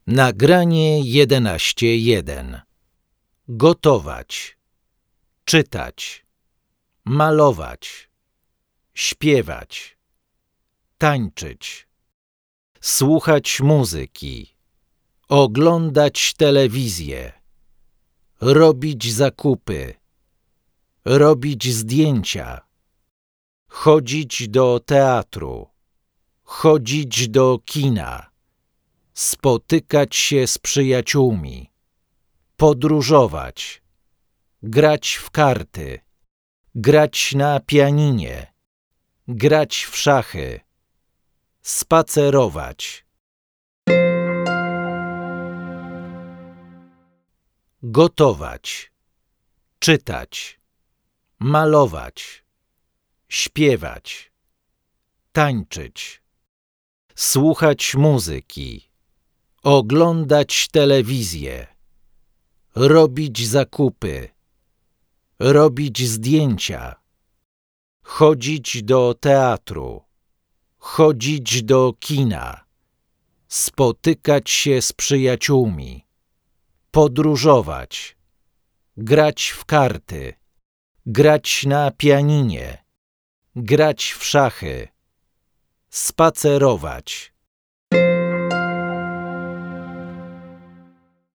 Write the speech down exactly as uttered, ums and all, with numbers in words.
Nagranie jedenaście jeden. Gotować, czytać, malować, śpiewać, tańczyć, słuchać muzyki, oglądać telewizję, robić zakupy, robić zdjęcia, chodzić do teatru, chodzić do kina, spotykać się z przyjaciółmi, podróżować, grać w karty, grać na pianinie, grać w szachy, spacerować. Gotować, czytać, malować, śpiewać, tańczyć, słuchać muzyki, oglądać telewizję, robić zakupy, robić zdjęcia, chodzić do teatru, chodzić do kina, spotykać się z przyjaciółmi, podróżować, grać w karty, grać na pianinie, grać w szachy, spacerować.